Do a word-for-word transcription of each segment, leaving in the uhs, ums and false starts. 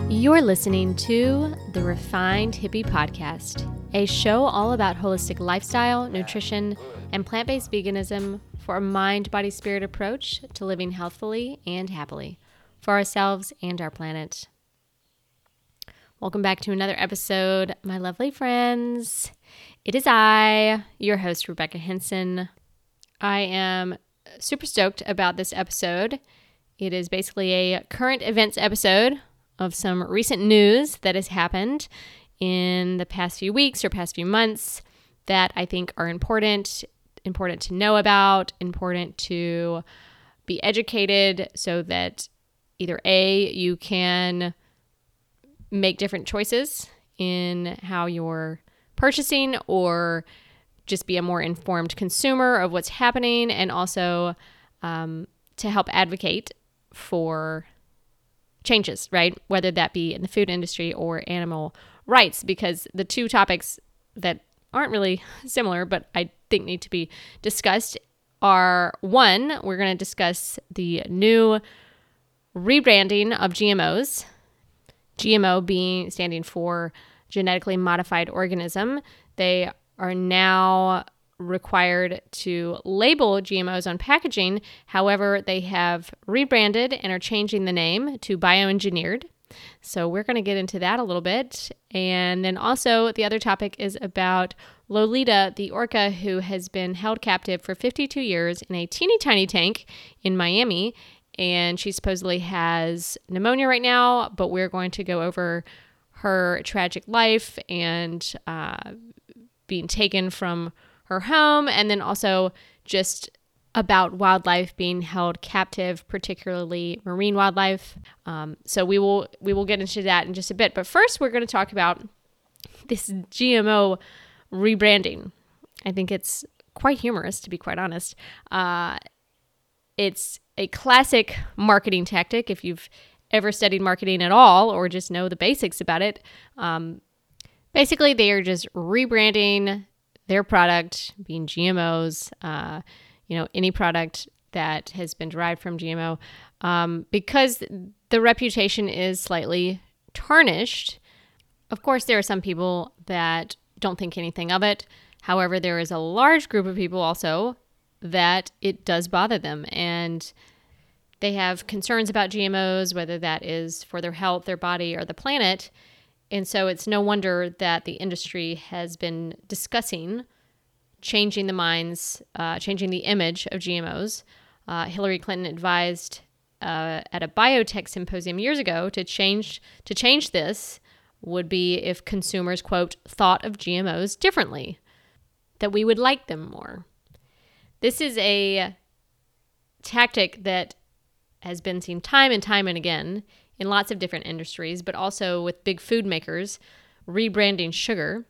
You're listening to the Refined Hippie Podcast, a show all about holistic lifestyle, nutrition, and plant-based veganism for a mind, body, spirit approach to living healthfully and happily for ourselves and our planet. Welcome back to another episode, my lovely friends. It is I, your host, Rebecca Henson. I am super stoked about this episode. It is basically a current events episode of some recent news that has happened in the past few weeks or past few months that I think are important, important to know about, important to be educated so that either A, you can make different choices in how you're purchasing or just be a more informed consumer of what's happening, and also um, to help advocate for changes, right? Whether that be in the food industry or animal rights, because the two topics that aren't really similar, but I think need to be discussed are, one, we're going to discuss the new rebranding of G M Os, G M O being standing for genetically modified organism. They are now required to label G M Os on packaging. However, they have rebranded and are changing the name to bioengineered. So we're going to get into that a little bit. And then also the other topic is about Lolita, the orca who has been held captive for fifty-two years in a teeny tiny tank in Miami. And she supposedly has pneumonia right now, but we're going to go over her tragic life and uh, being taken from her home, and then also just about wildlife being held captive, particularly marine wildlife. Um, so we will we will get into that in just a bit. But first, we're going to talk about this G M O rebranding. I think it's quite humorous, to be quite honest. Uh, it's a classic marketing tactic. If you've ever studied marketing at all or just know the basics about it, um, basically they are just rebranding their product, being G M Os, uh, you know, any product that has been derived from G M O, um, because the reputation is slightly tarnished. Of course, there are some people that don't think anything of it. However, there is a large group of people also that it does bother them, and they have concerns about G M Os, whether that is for their health, their body, or the planet. And so it's no wonder that the industry has been discussing changing the minds, uh, changing the image of G M Os. Uh, Hillary Clinton advised uh, at a biotech symposium years ago to change to change this would be if consumers, quote, thought of G M Os differently, that we would like them more. This is a tactic that has been seen time and time and again in lots of different industries, but also with big food makers rebranding sugar.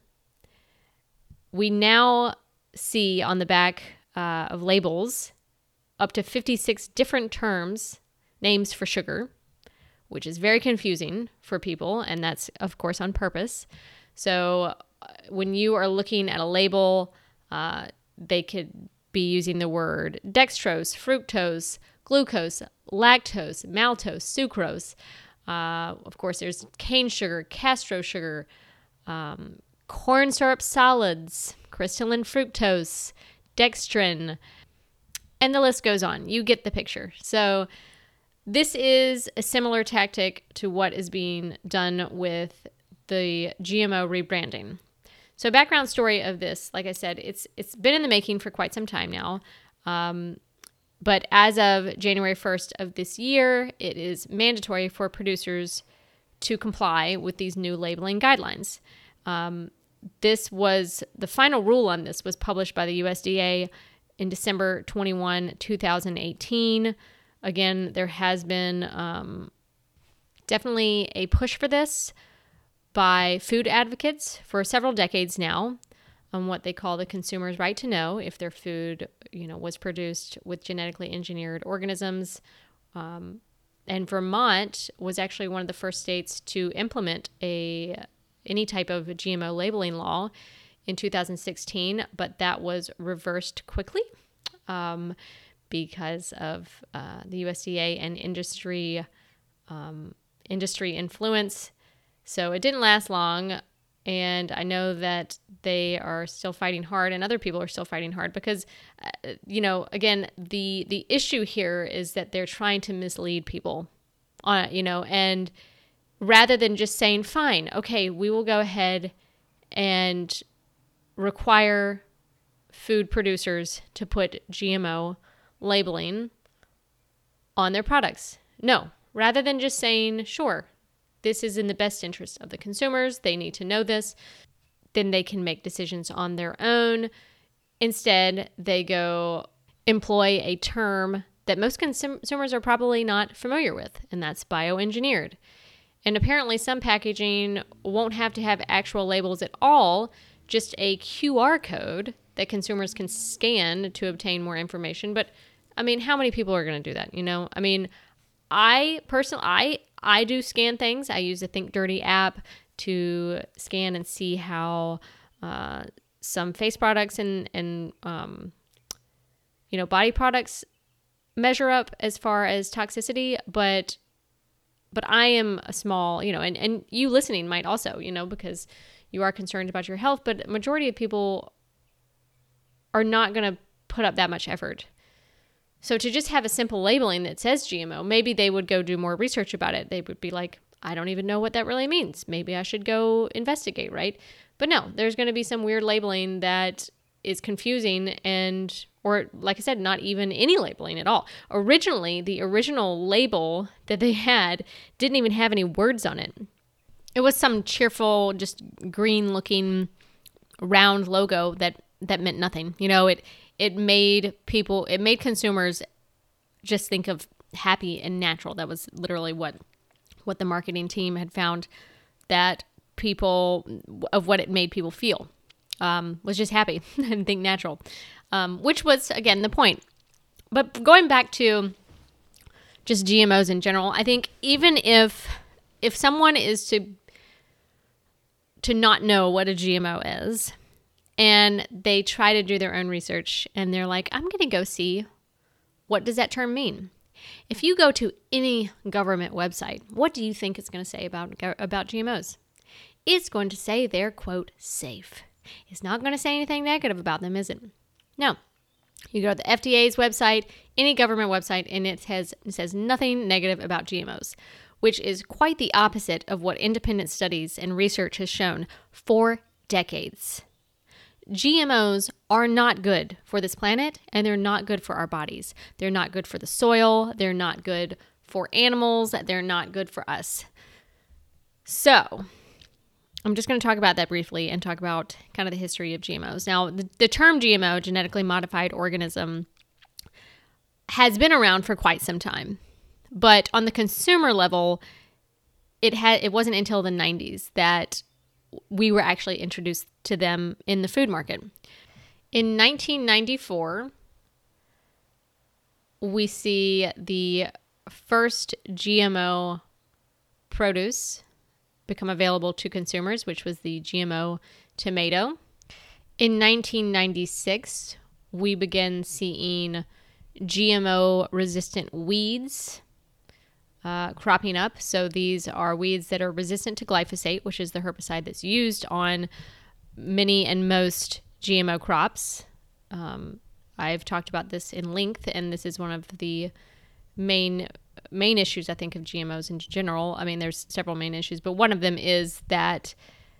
We now see on the back uh, of labels up to fifty-six different terms, names for sugar, which is very confusing for people, and that's, of course, on purpose. So uh, when you are looking at a label, uh, they could be using the word dextrose, fructose, glucose, lactose, maltose, sucrose. Uh, of course, there's cane sugar, castro sugar, um, corn syrup solids, crystalline fructose, dextrin, and the list goes on. You get the picture. So this is a similar tactic to what is being done with the G M O rebranding. So background story of this, like I said, it's it's been in the making for quite some time now. Um, But as of January first of this year, it is mandatory for producers to comply with these new labeling guidelines. Um, this was, the final rule on this was published by the U S D A in December twenty-first, two thousand eighteen. Again, there has been um, definitely a push for this by food advocates for several decades now, on what they call the consumer's right to know if their food, you know, was produced with genetically engineered organisms. Um, and Vermont was actually one of the first states to implement a any type of G M O labeling law in two thousand sixteen, but that was reversed quickly um, because of uh, the U S D A and industry um, industry influence. So it didn't last long. And I know that they are still fighting hard, and other people are still fighting hard because, uh, you know, again, the the issue here is that they're trying to mislead people on it, you know, and rather than just saying, fine, okay, we will go ahead and require food producers to put G M O labeling on their products. No, rather than just saying, sure, this is in the best interest of the consumers, they need to know this, then they can make decisions on their own. Instead, they go employ a term that most consumers are probably not familiar with, and that's bioengineered. And apparently some packaging won't have to have actual labels at all, just a Q R code that consumers can scan to obtain more information. But I mean, how many people are going to do that? You know, I mean, I personally, I, I do scan things. I use the Think Dirty app to scan and see how uh, some face products and, and um, you know, body products measure up as far as toxicity. But but I am a small, you know, and, and you listening might also, you know, because you are concerned about your health. But the majority of people are not going to put up that much effort. So to just have a simple labeling that says G M O, maybe they would go do more research about it. They would be like, I don't even know what that really means. Maybe I should go investigate, right? But no, there's going to be some weird labeling that is confusing and, or like I said, not even any labeling at all. Originally, the original label that they had didn't even have any words on it. It was some cheerful, just green looking round logo that, that meant nothing. You know, it, It made people, it made consumers just think of happy and natural. That was literally what what the marketing team had found that people, of what it made people feel, um, was just happy and think natural, um, which was, again, the point. But going back to just G M Os in general, I think even if if someone is to to not know what a G M O is, and they try to do their own research and they're like, I'm going to go see, what does that term mean? If you go to any government website, what do you think it's going to say about, about G M Os? It's going to say they're, quote, safe. It's not going to say anything negative about them, is it? No. You go to the F D A's website, any government website, and it has it says nothing negative about G M Os, which is quite the opposite of what independent studies and research has shown for decades. G M Os are not good for this planet, and they're not good for our bodies. They're not good for the soil. They're not good for animals. They're not good for us. So I'm just going to talk about that briefly and talk about kind of the history of G M Os. Now, the, the term G M O, genetically modified organism, has been around for quite some time. But on the consumer level, it had it wasn't until the nineties that we were actually introduced to them in the food market. In nineteen ninety-four, we see the first G M O produce become available to consumers, which was the G M O tomato. In nineteen ninety-six, we begin seeing G M O-resistant weeds Uh, cropping up. So these are weeds that are resistant to glyphosate, which is the herbicide that's used on many and most G M O crops. Um, I've talked about this in length, and this is one of the main main issues, I think, of G M Os in general. I mean, there's several main issues, but one of them is that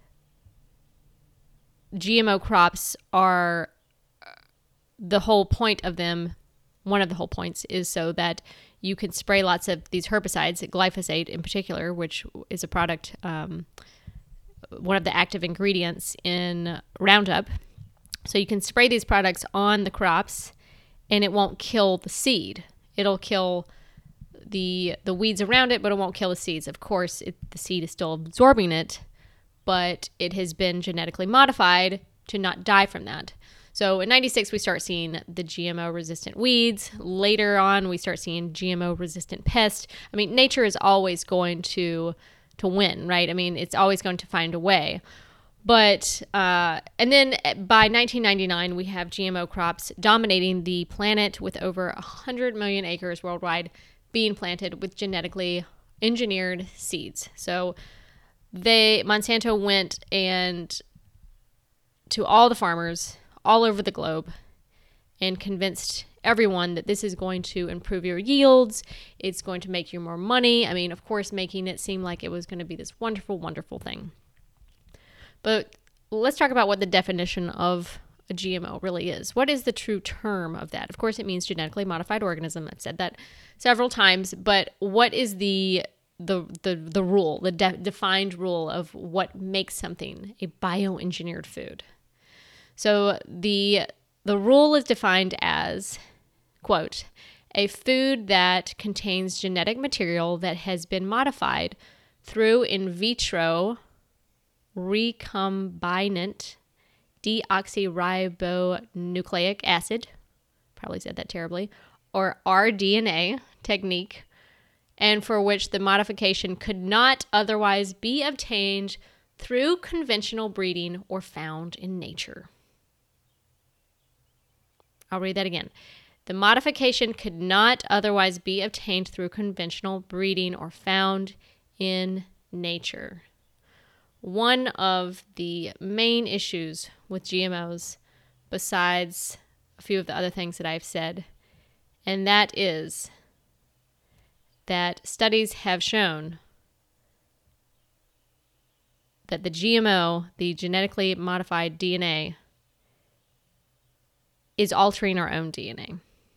G M O crops are, the whole point of them, one of the whole points is so that you can spray lots of these herbicides, glyphosate in particular, which is a product, um, one of the active ingredients in Roundup. So you can spray these products on the crops and it won't kill the seed. It'll kill the the weeds around it, but it won't kill the seeds. Of course, it, the seed is still absorbing it, but it has been genetically modified to not die from that. So in ninety-six, we start seeing the G M O-resistant weeds. Later on, we start seeing G M O-resistant pests. I mean, nature is always going to to win, right? I mean, it's always going to find a way. But, uh, and then by nineteen ninety-nine, we have G M O crops dominating the planet with over one hundred million acres worldwide being planted with genetically engineered seeds. So they Monsanto went and to all the farmers all over the globe and convinced everyone that this is going to improve your yields. It's going to make you more money. I mean, of course, making it seem like it was going to be this wonderful, wonderful thing. But let's talk about what the definition of a G M O really is. What is the true term of that? Of course, it means genetically modified organism. I've said that several times, but what is the the the the rule, the de- defined rule of what makes something a bioengineered food? So the the rule is defined as, quote, a food that contains genetic material that has been modified through in vitro recombinant deoxyribonucleic acid, probably said that terribly, or r D N A technique, and for which the modification could not otherwise be obtained through conventional breeding or found in nature. I'll read that again. The modification could not otherwise be obtained through conventional breeding or found in nature. One of the main issues with G M Os, besides a few of the other things that I've said, and that is that studies have shown that the G M O, the genetically modified D N A, is altering our own D N A.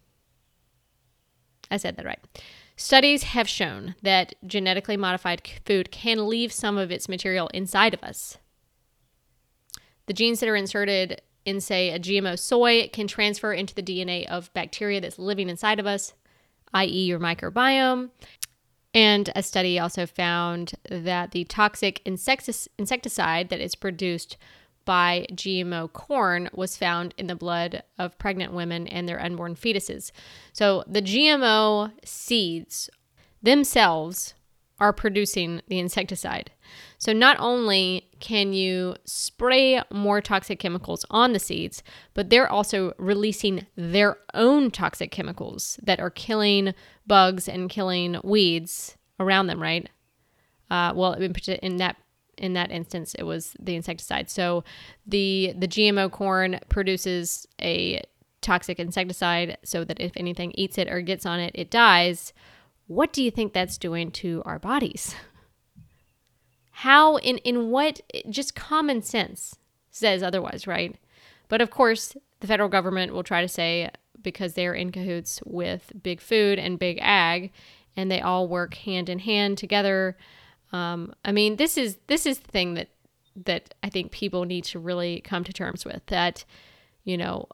I said that right. Studies have shown that genetically modified food can leave some of its material inside of us. The genes that are inserted in, say, a G M O soy can transfer into the D N A of bacteria that's living inside of us, that is your microbiome. And a study also found that the toxic insectic- insecticide that is produced by G M O corn was found in the blood of pregnant women and their unborn fetuses. So the G M O seeds themselves are producing the insecticide. So not only can you spray more toxic chemicals on the seeds, but they're also releasing their own toxic chemicals that are killing bugs and killing weeds around them, right? Uh, well, in, in that In that instance, it was the insecticide. So the the G M O corn produces a toxic insecticide so that if anything eats it or gets on it, it dies. What do you think that's doing to our bodies? How, in, in what, just common sense says otherwise, right? But of course, the federal government will try to say, because they're in cahoots with big food and big ag, and they all work hand in hand together. Um, I mean, this is this is the thing that that I think people need to really come to terms with, that, you know,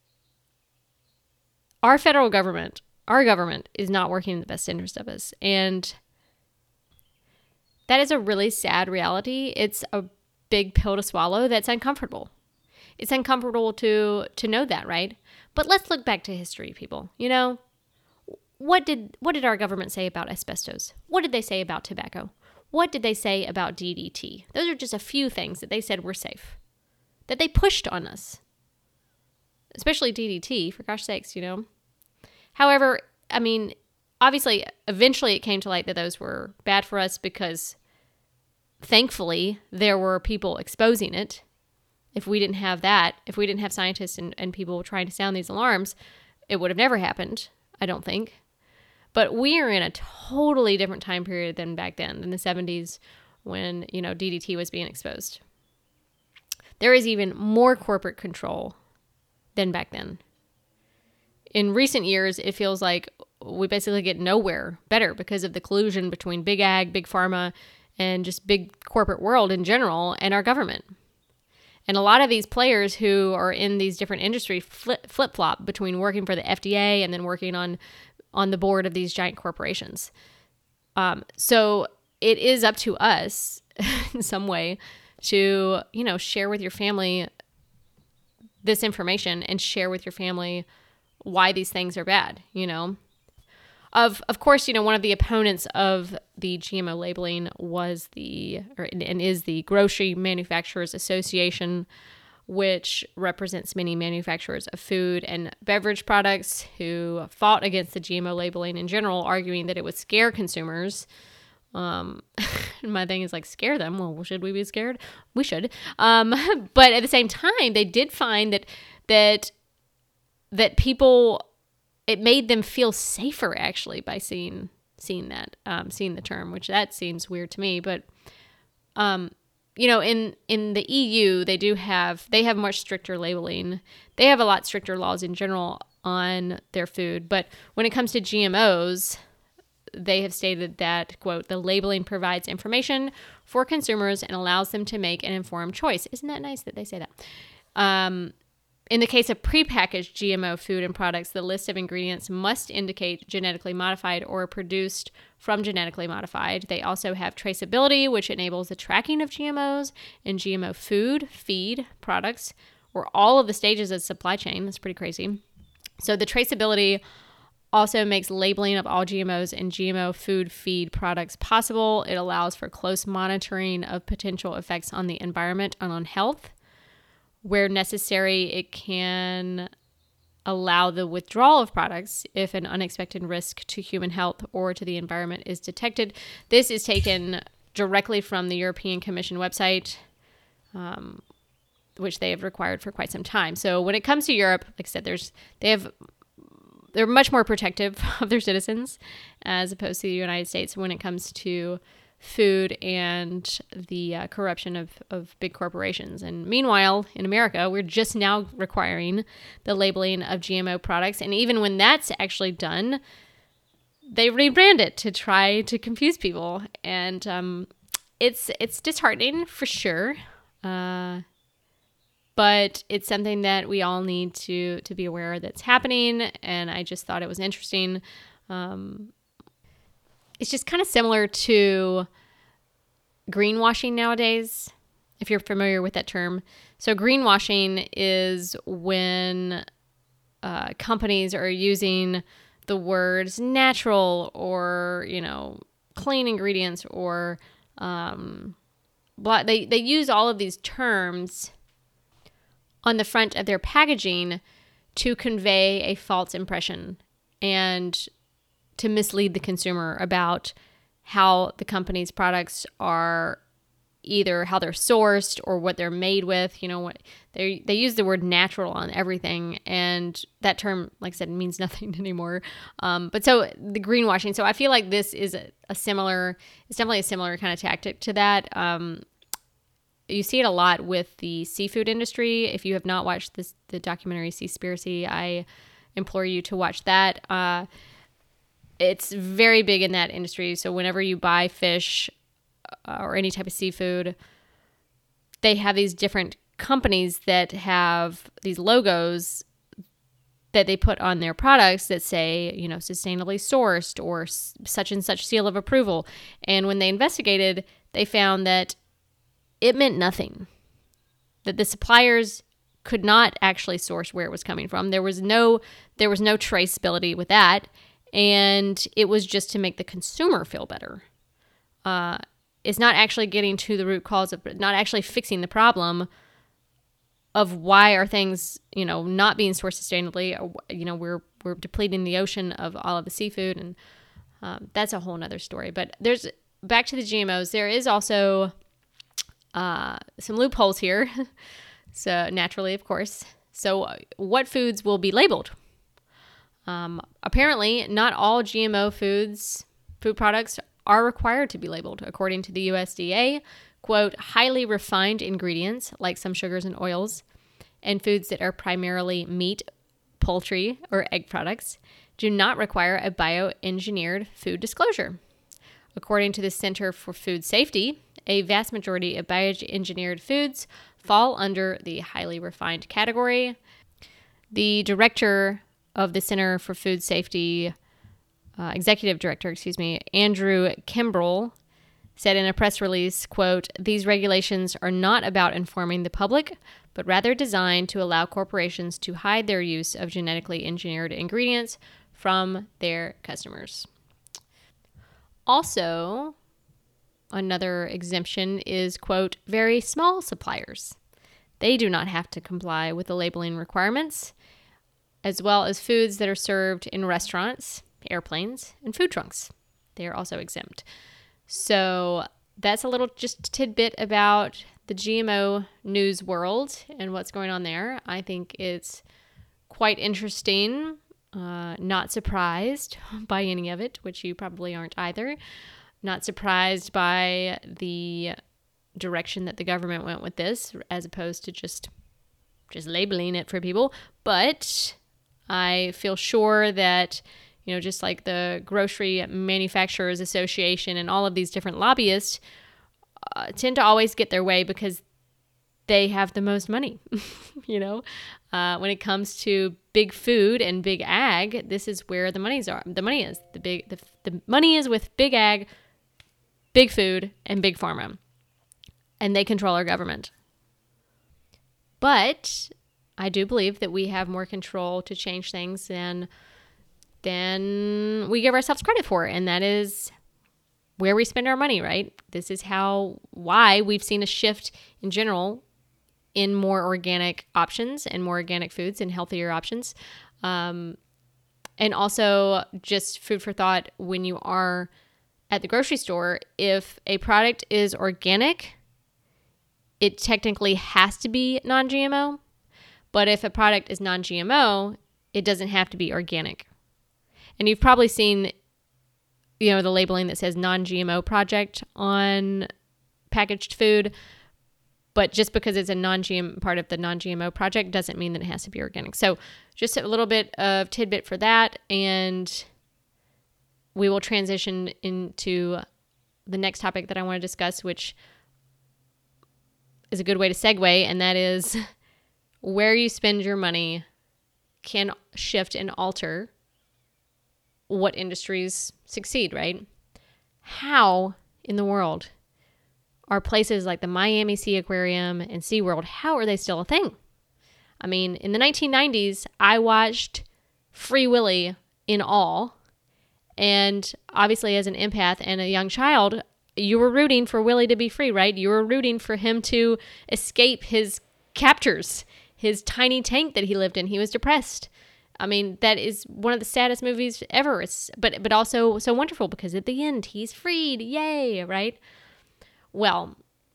our federal government, our government is not working in the best interest of us. And that is a really sad reality. It's a big pill to swallow that's uncomfortable. It's uncomfortable to to know that, right? But let's look back to history, people. You know, what did what did our government say about asbestos? What did they say about tobacco? What did they say about D D T? Those are just a few things that they said were safe, that they pushed on us, especially D D T, for gosh sakes, you know. However, I mean, obviously, eventually it came to light that those were bad for us because, thankfully, there were people exposing it. If we didn't have that, if we didn't have scientists and, and people trying to sound these alarms, it would have never happened, I don't think. But we are in a totally different time period than back then, in the seventies, when, you know, D D T was being exposed. There is even more corporate control than back then. In recent years, it feels like we basically get nowhere better because of the collusion between big ag, big pharma, and just big corporate world in general, and our government. And a lot of these players who are in these different industries flip, flip-flop between working for the F D A and then working on on the board of these giant corporations. Um, so it is up to us in some way to, you know, share with your family this information and share with your family why these things are bad, you know. Of of course, you know, one of the opponents of the G M O labeling was the, or, and is the Grocery Manufacturers Association, which represents many manufacturers of food and beverage products who fought against the G M O labeling in general, arguing that it would scare consumers Um, my thing is like, scare them. Well, should we be scared? We should. Um, but at the same time, they did find that that that people, it made them feel safer actually by seeing seeing that, um, seeing the term, which that seems weird to me. But um, you know, in in the E U, they do have they have much stricter labeling. They have a lot stricter laws in general on their food. But when it comes to G M Os, they have stated that, quote, the labeling provides information for consumers and allows them to make an informed choice. Isn't that nice that they say that? Um, in the case of prepackaged G M O food and products, the list of ingredients must indicate genetically modified or produced from genetically modified. They also have traceability, which enables the tracking of G M Os and G M O food, feed, products, or all of the stages of the supply chain. That's pretty crazy. So the traceability also makes labeling of all G M Os and G M O food feed products possible. It allows for close monitoring of potential effects on the environment and on health. Where necessary, it can allow the withdrawal of products if an unexpected risk to human health or to the environment is detected. This is taken directly from the European Commission website, um, which they have required for quite some time. So when it comes to Europe, like I said, there's they have they're much more protective of their citizens as opposed to the United States when it comes to food and the uh, corruption of, of big corporations. And meanwhile, in America, we're just now requiring the labeling of G M O products. And even when that's actually done, they rebrand it to try to confuse people. And um, it's it's disheartening for sure. Uh, but it's something that we all need to to be aware that's happening. And I just thought it was interesting. Um, it's just kind of similar to greenwashing nowadays, if you're familiar with that term. So greenwashing is when uh, companies are using the words natural or, you know, clean ingredients or um, blah, they, they use all of these terms on the front of their packaging to convey a false impression and to mislead the consumer about how the company's products are, either how they're sourced or what they're made with. You know, what they they use the word natural on everything, and that term, like I said, means nothing anymore. Um, but so the greenwashing. So I feel like this is a, a similar. It's definitely a similar kind of tactic to that. Um, you see it a lot with the seafood industry. If you have not watched this the documentary Seaspiracy, I implore you to watch that. Uh, It's very big in that industry. So whenever you buy fish uh, or any type of seafood, they have these different companies that have these logos that they put on their products that say, you know, sustainably sourced or s- such and such seal of approval. And when they investigated, they found that it meant nothing, that the suppliers could not actually source where it was coming from. There was no, there was no traceability with that. And it was just to make the consumer feel better. Uh, it's not actually getting to the root cause of, not actually fixing the problem of why are things, you know, not being sourced sustainably. Or, you know, we're we're depleting the ocean of all of the seafood, and um, that's a whole nother story. But there's back to the G M Os. There is also uh, some loopholes here. So naturally, of course. So uh, what foods will be labeled? Um, apparently, not all G M O foods, food products are required to be labeled. According to the U S D A, quote, highly refined ingredients like some sugars and oils and foods that are primarily meat, poultry, or egg products do not require a bioengineered food disclosure. According to the Center for Food Safety, a vast majority of bioengineered foods fall under the highly refined category. The director of the Center for Food Safety, uh, executive director, excuse me, Andrew Kimbrell, said in a press release, quote, these regulations are not about informing the public, but rather designed to allow corporations to hide their use of genetically engineered ingredients from their customers. Also, another exemption is, quote, very small suppliers. They do not have to comply with the labeling requirements, as well as foods that are served in restaurants, airplanes, and food trunks. They are also exempt. So that's a little just tidbit about the G M O news world and what's going on there. I think it's quite interesting. Uh, not surprised by any of it, which you probably aren't either. Not surprised by the direction that the government went with this, as opposed to just just labeling it for people. But I feel sure that, you know, just like the Grocery Manufacturers Association and all of these different lobbyists uh, tend to always get their way because they have the most money. You know, uh, when it comes to big food and big ag, this is where the money's are. The money is the big. The, the money is with big ag, big food, and big pharma, and they control our government. But I do believe that we have more control to change things than than we give ourselves credit for, and that is where we spend our money. Right? This is how why we've seen a shift in general in more organic options and more organic foods and healthier options. Um, and also just food for thought when you are at the grocery store, if a product is organic, it technically has to be non-G M O. But if a product is non-G M O, it doesn't have to be organic. And you've probably seen, you know, the labeling that says non-G M O project on packaged food. But just because it's a non-G M part of the non-G M O project doesn't mean that it has to be organic. So just a little bit of tidbit for that. And we will transition into the next topic that I want to discuss, which is a good way to segue. And that is where you spend your money can shift and alter what industries succeed, right? How in the world are places like the Miami Sea Aquarium and SeaWorld, how are they still a thing? I mean, in the nineteen nineties, I watched Free Willy in awe. And obviously as an empath and a young child, you were rooting for Willy to be free, right? You were rooting for him to escape his captors, his tiny tank that he lived in. He was depressed. I mean, that is one of the saddest movies ever. It's, but, but also so wonderful because at the end, he's freed. Yay, right? Well,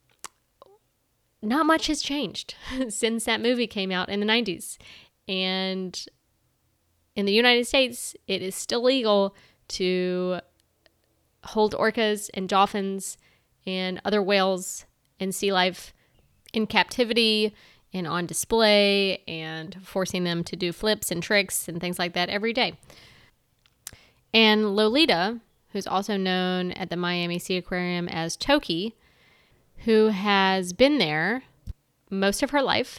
not much has changed since that movie came out in the nineties. And in the United States, it is still legal to hold orcas and dolphins and other whales and sea life in captivity and on display and forcing them to do flips and tricks and things like that every day. And Lolita, who's also known at the Miami Sea Aquarium as Toki, who has been there most of her life.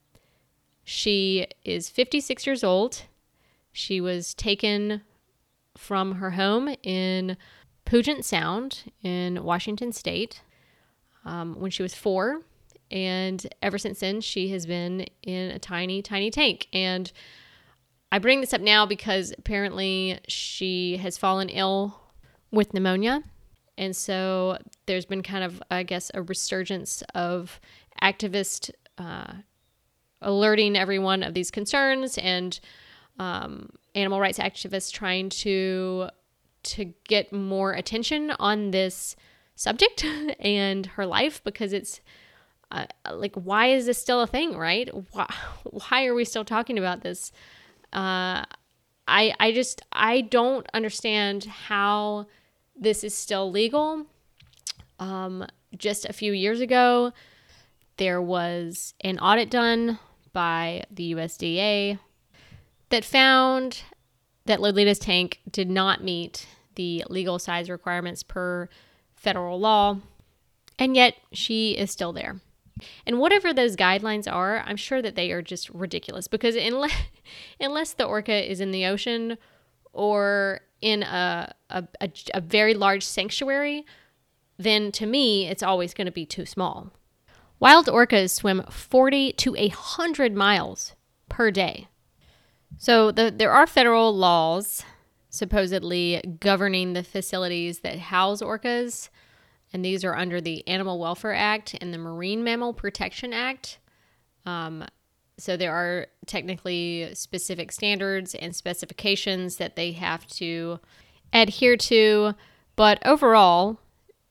She is fifty-six years old. She was taken from her home in Puget Sound in Washington State um, when she was four. And ever since then, she has been in a tiny, tiny tank. And I bring this up now because apparently she has fallen ill with pneumonia. And so there's been kind of, I guess, a resurgence of activists uh, alerting everyone of these concerns and um, animal rights activists trying to to get more attention on this subject and her life, because it's uh, like, why is this still a thing, right? Why, why are we still talking about this? Uh, I I just, I don't understand how this is still legal. Um, just a few years ago, there was an audit done by the U S D A that found that Lolita's tank did not meet the legal size requirements per federal law, and yet she is still there. And whatever those guidelines are, I'm sure that they are just ridiculous, because unless, unless the orca is in the ocean or in a, a, a, a very large sanctuary, then to me, it's always going to be too small. Wild orcas swim forty to one hundred miles per day. So the, there are federal laws supposedly governing the facilities that house orcas, and these are under the Animal Welfare Act and the Marine Mammal Protection Act. Um, so there are technically specific standards and specifications that they have to adhere to, but overall,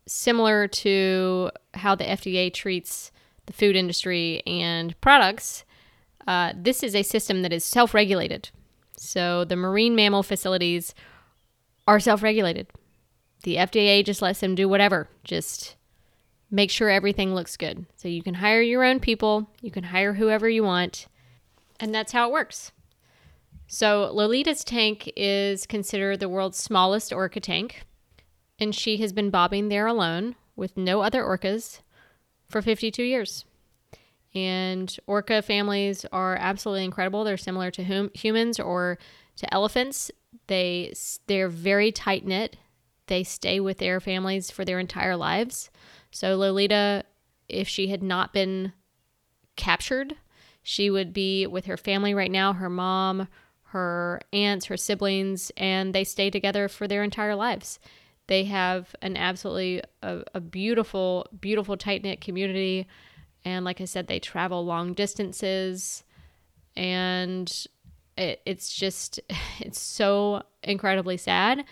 similar to how the F D A treats the food industry and products, uh, this is a system that is self-regulated. So the marine mammal facilities are self-regulated. The F D A just lets them do whatever. Just make sure everything looks good. So you can hire your own people. You can hire whoever you want. And that's how it works. So Lolita's tank is considered the world's smallest orca tank. And she has been bobbing there alone with no other orcas for fifty-two years. And orca families are absolutely incredible. They're similar to hum- humans or to elephants. They, they're very tight-knit. They stay with their families for their entire lives. So Lolita, if she had not been captured, she would be with her family right now, her mom, her aunts, her siblings, and they stay together for their entire lives. They have an absolutely a, a beautiful, beautiful tight-knit community. And like I said, they travel long distances. And it, it's just, it's so incredibly sad.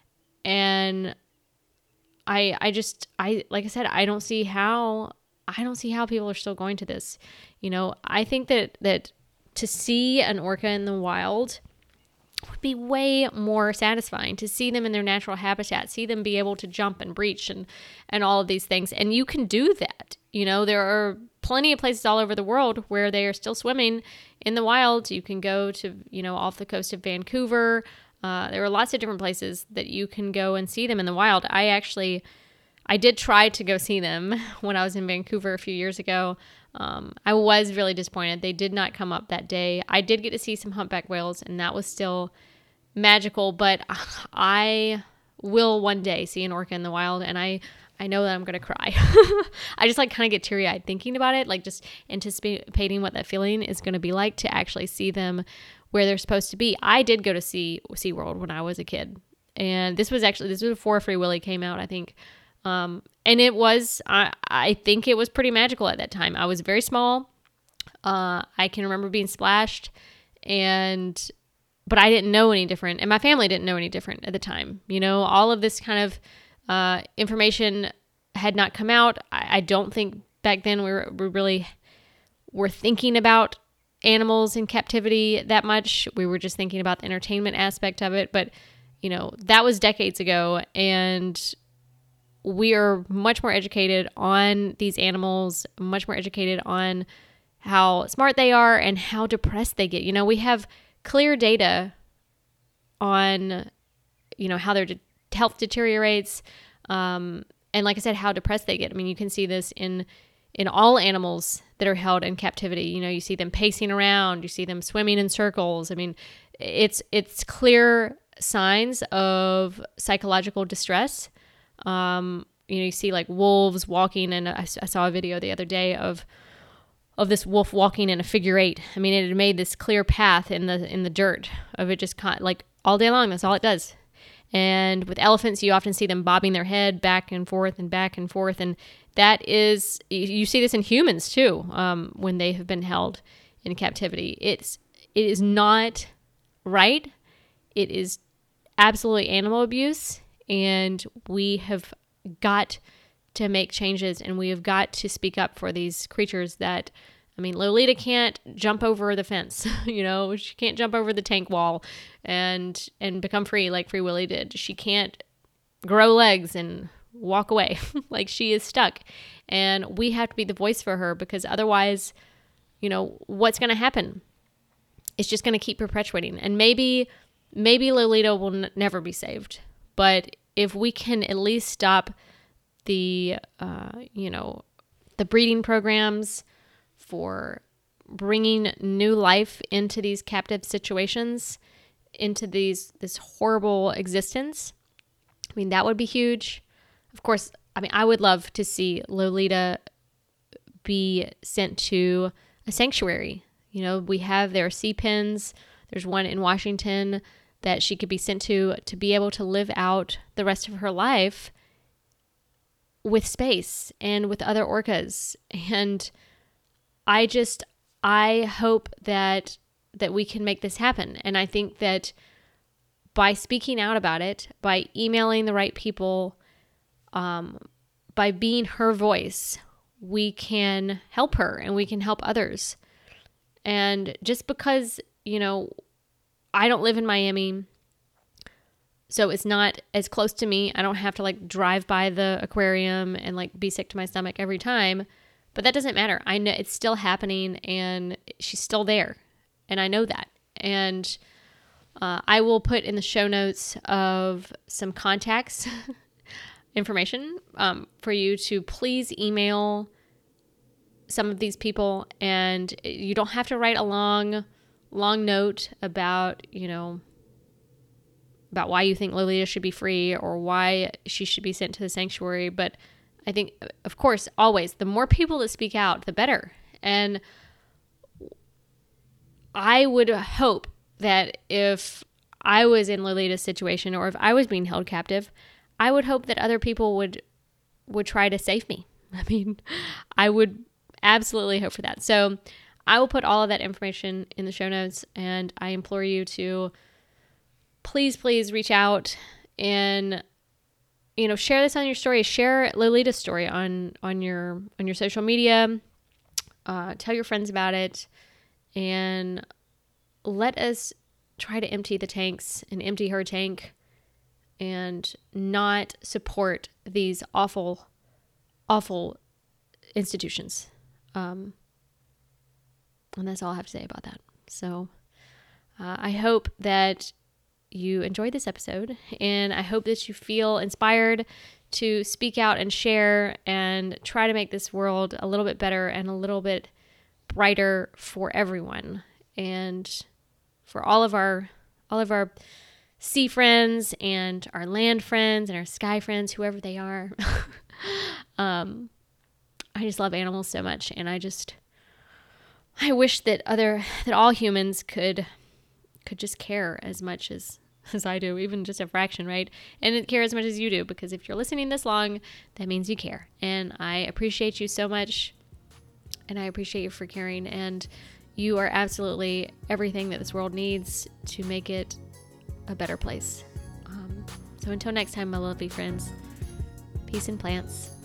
And I I just, I like I said, I don't see how, I don't see how people are still going to this. You know, I think that, that to see an orca in the wild would be way more satisfying, to see them in their natural habitat, see them be able to jump and breach and, and all of these things. And you can do that. You know, there are plenty of places all over the world where they are still swimming in the wild. You can go to, you know, off the coast of Vancouver. Uh, there are lots of different places that you can go and see them in the wild. I actually, I did try to go see them when I was in Vancouver a few years ago. Um, I was really disappointed. They did not come up that day. I did get to see some humpback whales, and that was still magical, but I will one day see an orca in the wild, and I, I know that I'm going to cry. I just like kind of get teary-eyed thinking about it, like just anticipating what that feeling is going to be like to actually see them where they're supposed to be. I did go to see SeaWorld when I was a kid, and this was actually, this was before Free Willy came out, I think. Um, and it was, I, I think it was pretty magical at that time. I was very small. Uh, I can remember being splashed, and, but I didn't know any different, and my family didn't know any different at the time. You know, all of this kind of, uh, information had not come out. I, I don't think back then we were, we really were thinking about animals in captivity that much. We were just thinking about the entertainment aspect of it, but you know, that was decades ago, and we are much more educated on these animals, much more educated on how smart they are and how depressed they get. You know, we have clear data on, you know, how their de- health deteriorates. Um, and like I said, how depressed they get. I mean, you can see this in, in all animals that are held in captivity. You know, you see them pacing around, you see them swimming in circles. I mean, it's, it's clear signs of psychological distress. Um, you know, you see like wolves walking, and I, I saw a video the other day of, of this wolf walking in a figure eight. I mean, it had made this clear path in the, in the dirt of it, just kind of like all day long. That's all it does. And with elephants, you often see them bobbing their head back and forth and back and forth. And that is, you see this in humans too, um, when they have been held in captivity. It's, it is not right. It is absolutely animal abuse. And we have got to make changes, and we have got to speak up for these creatures that, I mean, Lolita can't jump over the fence, you know, she can't jump over the tank wall and, and become free like Free Willy did. She can't grow legs and walk away. Like, she is stuck, and we have to be the voice for her, because otherwise, you know, what's going to happen? It's just going to keep perpetuating. And maybe, maybe Lolita will n- never be saved. But if we can at least stop the, uh, you know, the breeding programs for bringing new life into these captive situations, into these, this horrible existence, I mean, that would be huge. Of course, I mean, I would love to see Lolita be sent to a sanctuary. You know, we have, there are sea pens. There's one in Washington that she could be sent to, to be able to live out the rest of her life with space and with other orcas. And I just, I hope that, that we can make this happen. And I think that by speaking out about it, by emailing the right people, um, by being her voice, we can help her and we can help others. And just because, you know, I don't live in Miami, so it's not as close to me. I don't have to like drive by the aquarium and like be sick to my stomach every time. But that doesn't matter. I know it's still happening and she's still there. And I know that. And uh, I will put in the show notes of some contacts information um, for you to please email some of these people. And you don't have to write a long, long note about, you know, about why you think Lolita should be free or why she should be sent to the sanctuary. But I think, of course, always, the more people that speak out, the better. And I would hope that if I was in Lolita's situation or if I was being held captive, I would hope that other people would would try to save me. I mean, I would absolutely hope for that. So I will put all of that information in the show notes, and I implore you to please, please reach out and, you know, share this on your story. Share Lolita's story on, on your, on your social media. Uh, tell your friends about it, and let us try to empty the tanks and empty her tank and not support these awful, awful institutions. Um, and that's all I have to say about that. So uh, I hope that you enjoyed this episode, and I hope that you feel inspired to speak out and share and try to make this world a little bit better and a little bit brighter for everyone, and for all of our all of our sea friends and our land friends and our sky friends, whoever they are. um, I just love animals so much, and I just I wish that other that all humans could could just care as much as as I do, even just a fraction, right? And care as much as you do, because if you're listening this long, that means you care. And I appreciate you so much, and I appreciate you for caring, and you are absolutely everything that this world needs to make it a better place. Um, so until next time, my lovely friends, peace and plants.